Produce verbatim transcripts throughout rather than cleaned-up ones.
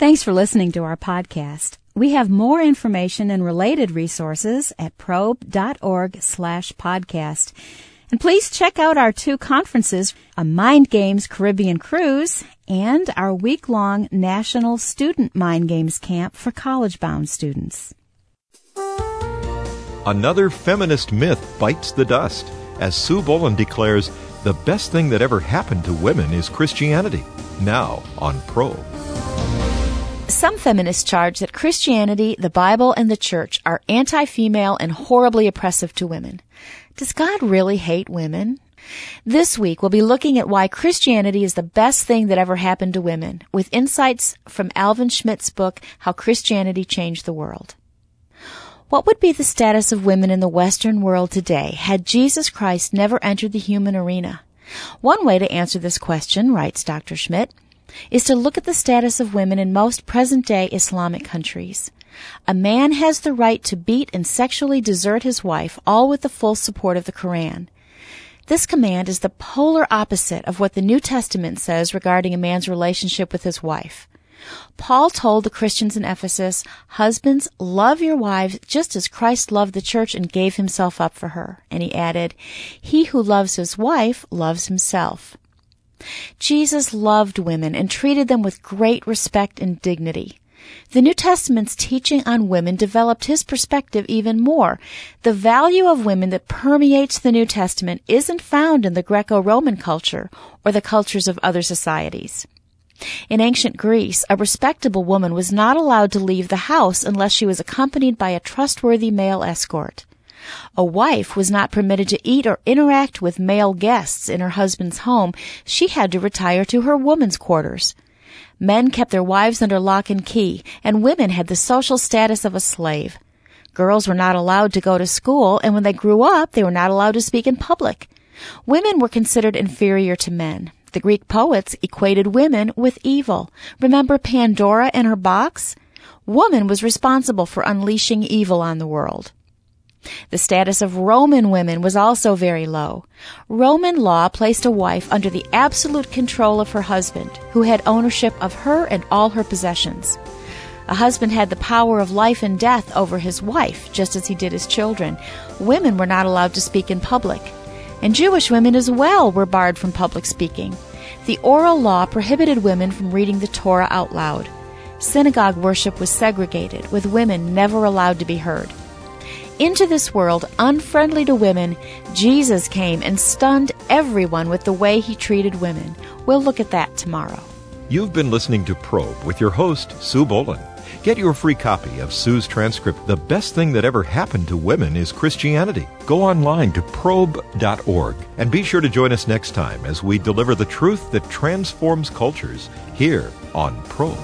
Thanks for listening to our podcast. We have more information and related resources at probe.org slash podcast. And please check out our two conferences, a Mind Games Caribbean Cruise and our week-long National Student Mind Games Camp for college-bound students. Another feminist myth bites the dust as Sue Boland declares the best thing that ever happened to women is Christianity. Now on Probe. Some feminists charge that Christianity, the Bible, and the church are anti-female and horribly oppressive to women. Does God really hate women? This week, we'll be looking at why Christianity is the best thing that ever happened to women, with insights from Alvin Schmidt's book, How Christianity Changed the World. What would be the status of women in the Western world today had Jesus Christ never entered the human arena? One way to answer this question, writes Doctor Schmidt, is to look at the status of women in most present-day Islamic countries. A man has the right to beat and sexually desert his wife, all with the full support of the Quran. This command is the polar opposite of what the New Testament says regarding a man's relationship with his wife. Paul told the Christians in Ephesus, "Husbands, love your wives just as Christ loved the church and gave himself up for her." And he added, "He who loves his wife loves himself." Jesus loved women and treated them with great respect and dignity. The New Testament's teaching on women developed his perspective even more. The value of women that permeates the New Testament isn't found in the Greco-Roman culture or the cultures of other societies. In ancient Greece, a respectable woman was not allowed to leave the house unless she was accompanied by a trustworthy male escort. A wife was not permitted to eat or interact with male guests in her husband's home. She had to retire to her woman's quarters. Men kept their wives under lock and key, and women had the social status of a slave. Girls were not allowed to go to school, and when they grew up, they were not allowed to speak in public. Women were considered inferior to men. The Greek poets equated women with evil. Remember Pandora and her box? Woman was responsible for unleashing evil on the world. The status of Roman women was also very low. Roman law placed a wife under the absolute control of her husband, who had ownership of her and all her possessions. A husband had the power of life and death over his wife, just as he did his children. Women were not allowed to speak in public. And Jewish women as well were barred from public speaking. The oral law prohibited women from reading the Torah out loud. Synagogue worship was segregated, with women never allowed to be heard. Into this world, unfriendly to women, Jesus came and stunned everyone with the way he treated women. We'll look at that tomorrow. You've been listening to Probe with your host, Sue Boland. Get your free copy of Sue's transcript, The Best Thing That Ever Happened to Women is Christianity. Go online to probe dot org and be sure to join us next time as we deliver the truth that transforms cultures here on Probe.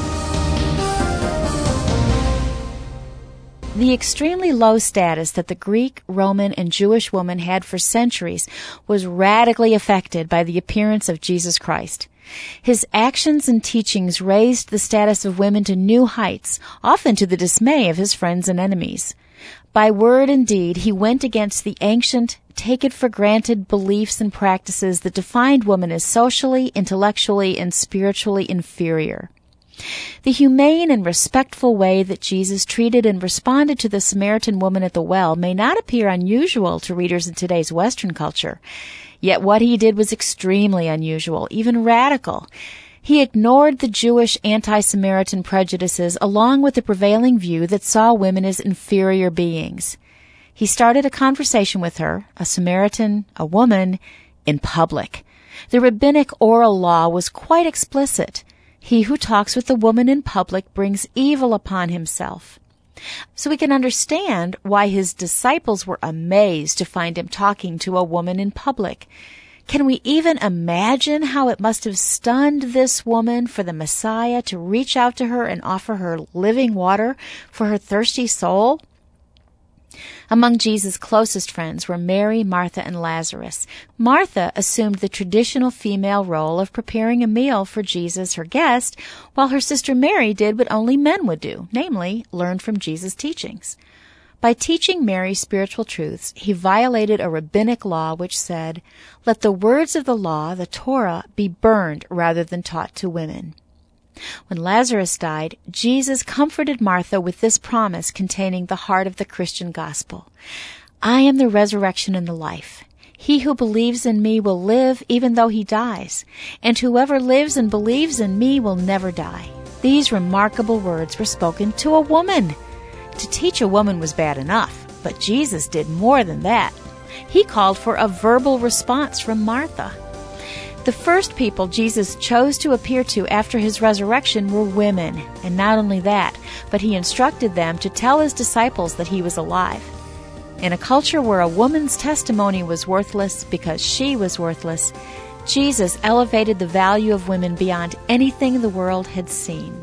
The extremely low status that the Greek, Roman, and Jewish woman had for centuries was radically affected by the appearance of Jesus Christ. His actions and teachings raised the status of women to new heights, often to the dismay of his friends and enemies. By word and deed, he went against the ancient, take-it-for-granted beliefs and practices that defined women as socially, intellectually, and spiritually inferior. The humane and respectful way that Jesus treated and responded to the Samaritan woman at the well may not appear unusual to readers in today's Western culture. Yet what he did was extremely unusual, even radical. He ignored the Jewish anti-Samaritan prejudices along with the prevailing view that saw women as inferior beings. He started a conversation with her, a Samaritan, a woman, in public. The rabbinic oral law was quite explicit. He who talks with the woman in public brings evil upon himself. So we can understand why his disciples were amazed to find him talking to a woman in public. Can we even imagine how it must have stunned this woman for the Messiah to reach out to her and offer her living water for her thirsty soul? Among Jesus' closest friends were Mary, Martha, and Lazarus. Martha assumed the traditional female role of preparing a meal for Jesus, her guest, while her sister Mary did what only men would do, namely, learn from Jesus' teachings. By teaching Mary spiritual truths, he violated a rabbinic law which said, "Let the words of the law, the Torah, be burned rather than taught to women." When Lazarus died, Jesus comforted Martha with this promise containing the heart of the Christian gospel. I am the resurrection and the life. He who believes in me will live even though he dies, and whoever lives and believes in me will never die. These remarkable words were spoken to a woman. To teach a woman was bad enough, but Jesus did more than that. He called for a verbal response from Martha. The first people Jesus chose to appear to after his resurrection were women, and not only that, but he instructed them to tell his disciples that he was alive. In a culture where a woman's testimony was worthless because she was worthless, Jesus elevated the value of women beyond anything the world had seen.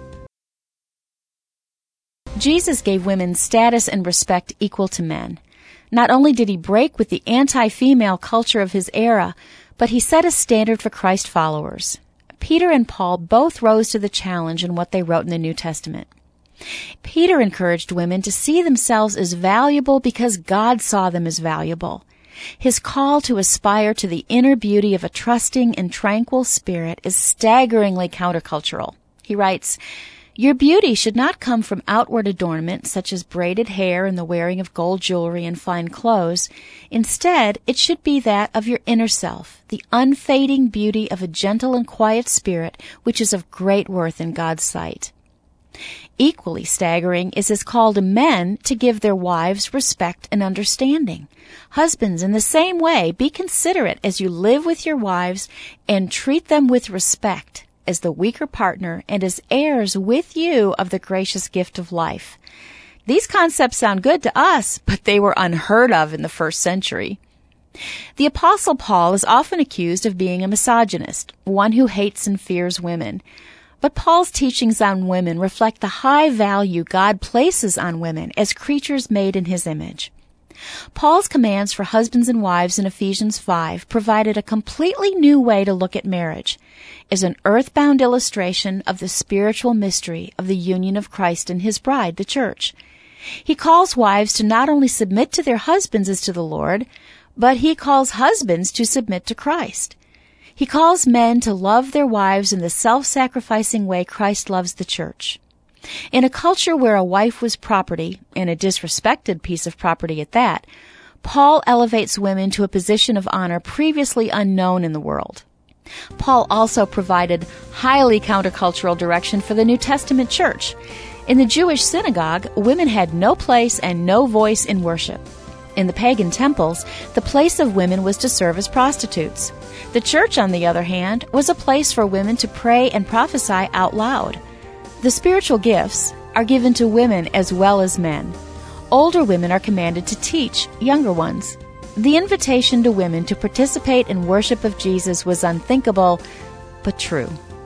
Jesus gave women status and respect equal to men. Not only did he break with the anti-female culture of his era, but he set a standard for Christ followers. Peter and Paul both rose to the challenge in what they wrote in the New Testament. Peter encouraged women to see themselves as valuable because God saw them as valuable. His call to aspire to the inner beauty of a trusting and tranquil spirit is staggeringly countercultural. He writes, "Your beauty should not come from outward adornment, such as braided hair and the wearing of gold jewelry and fine clothes. Instead, it should be that of your inner self, the unfading beauty of a gentle and quiet spirit, which is of great worth in God's sight." Equally staggering is his call to men to give their wives respect and understanding. Husbands, in the same way, be considerate as you live with your wives and treat them with respect as the weaker partner and as heirs with you of the gracious gift of life. These concepts sound good to us, but they were unheard of in the first century. The Apostle Paul is often accused of being a misogynist, one who hates and fears women. But Paul's teachings on women reflect the high value God places on women as creatures made in his image. Paul's commands for husbands and wives in Ephesians five provided a completely new way to look at marriage, as an earthbound illustration of the spiritual mystery of the union of Christ and his bride, the church. He calls wives to not only submit to their husbands as to the Lord, but he calls husbands to submit to Christ. He calls men to love their wives in the self-sacrificing way Christ loves the church. In a culture where a wife was property, and a disrespected piece of property at that, Paul elevates women to a position of honor previously unknown in the world. Paul also provided highly countercultural direction for the New Testament church. In the Jewish synagogue, women had no place and no voice in worship. In the pagan temples, the place of women was to serve as prostitutes. The church, on the other hand, was a place for women to pray and prophesy out loud. The spiritual gifts are given to women as well as men. Older women are commanded to teach younger ones. The invitation to women to participate in worship of Jesus was unthinkable, but true.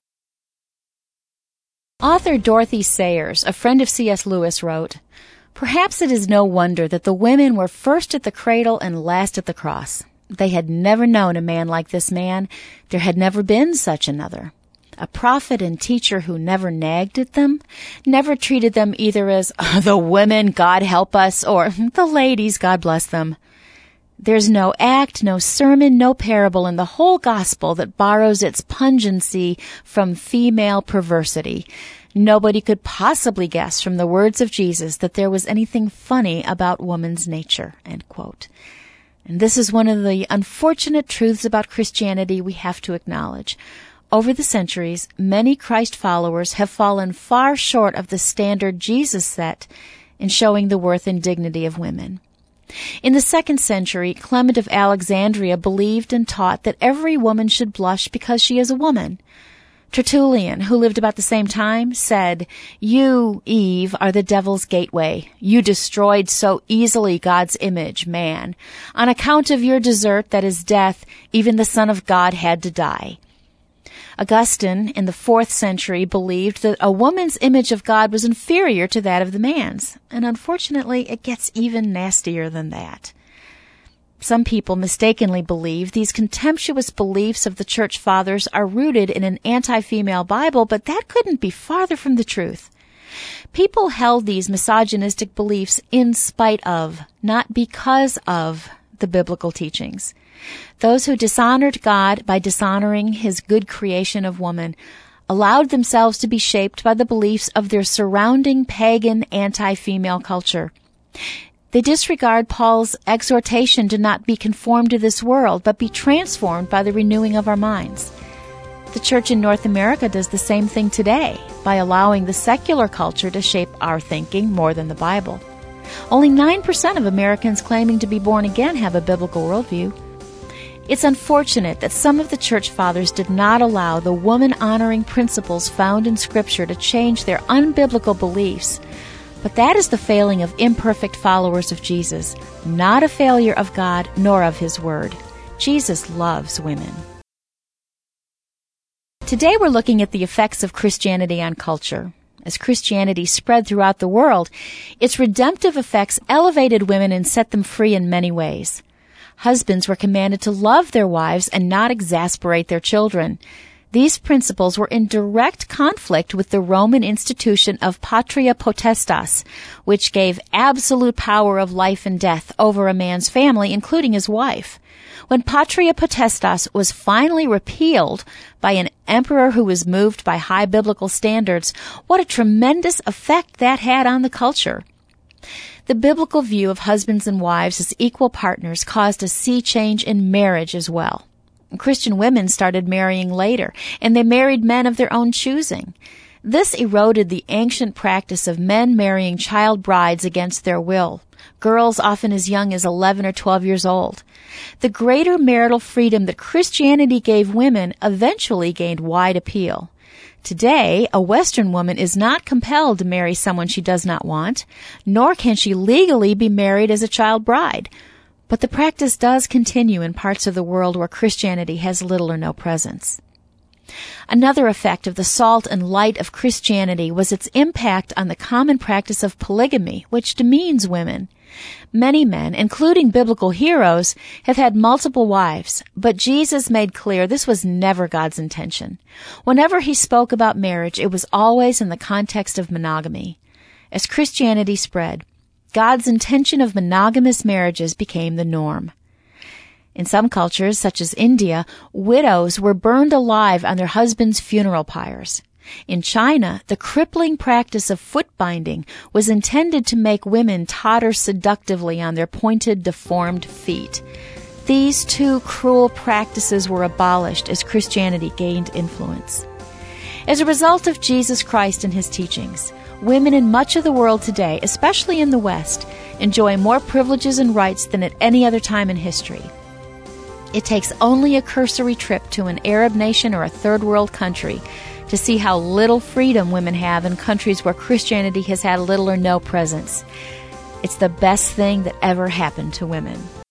Author Dorothy Sayers, a friend of C S Lewis, wrote, "Perhaps it is no wonder that the women were first at the cradle and last at the cross. They had never known a man like this man. There had never been such another. A prophet and teacher who never nagged at them, never treated them either as the women, God help us, or the ladies, God bless them. There's no act, no sermon, no parable in the whole gospel that borrows its pungency from female perversity. Nobody could possibly guess from the words of Jesus that there was anything funny about woman's nature." End quote. And this is one of the unfortunate truths about Christianity we have to acknowledge. Over the centuries, many Christ followers have fallen far short of the standard Jesus set in showing the worth and dignity of women. In the second century, Clement of Alexandria believed and taught that every woman should blush because she is a woman. Tertullian, who lived about the same time, said, "You, Eve, are the devil's gateway. You destroyed so easily God's image, man. On account of your desert, that is death, even the Son of God had to die." Augustine, in the fourth century, believed that a woman's image of God was inferior to that of the man's, and unfortunately it gets even nastier than that. Some people mistakenly believe these contemptuous beliefs of the church fathers are rooted in an anti-female Bible, but that couldn't be farther from the truth. People held these misogynistic beliefs in spite of, not because of, the biblical teachings. Those who dishonored God by dishonoring his good creation of woman allowed themselves to be shaped by the beliefs of their surrounding pagan anti-female culture. They disregard Paul's exhortation to not be conformed to this world, but be transformed by the renewing of our minds. The church in North America does the same thing today by allowing the secular culture to shape our thinking more than the Bible. Only nine percent of Americans claiming to be born again have a biblical worldview. It's unfortunate that some of the church fathers did not allow the woman-honoring principles found in Scripture to change their unbiblical beliefs. But that is the failing of imperfect followers of Jesus, not a failure of God nor of His Word. Jesus loves women. Today we're looking at the effects of Christianity on culture. As Christianity spread throughout the world, its redemptive effects elevated women and set them free in many ways. Husbands were commanded to love their wives and not exasperate their children. These principles were in direct conflict with the Roman institution of patria potestas, which gave absolute power of life and death over a man's family, including his wife. When patria potestas was finally repealed by an emperor who was moved by high biblical standards, what a tremendous effect that had on the culture. The biblical view of husbands and wives as equal partners caused a sea change in marriage as well. Christian women started marrying later, and they married men of their own choosing. This eroded the ancient practice of men marrying child brides against their will, girls often as young as eleven or twelve years old. The greater marital freedom that Christianity gave women eventually gained wide appeal. Today, a Western woman is not compelled to marry someone she does not want, nor can she legally be married as a child bride. But the practice does continue in parts of the world where Christianity has little or no presence. Another effect of the salt and light of Christianity was its impact on the common practice of polygamy, which demeans women. Many men, including biblical heroes, have had multiple wives, but Jesus made clear this was never God's intention. Whenever he spoke about marriage, it was always in the context of monogamy. As Christianity spread, God's intention of monogamous marriages became the norm. In some cultures, such as India, widows were burned alive on their husbands' funeral pyres. In China, the crippling practice of foot binding was intended to make women totter seductively on their pointed, deformed feet. These two cruel practices were abolished as Christianity gained influence. As a result of Jesus Christ and his teachings, women in much of the world today, especially in the West, enjoy more privileges and rights than at any other time in history. It takes only a cursory trip to an Arab nation or a third world country to see how little freedom women have in countries where Christianity has had little or no presence. It's the best thing that ever happened to women.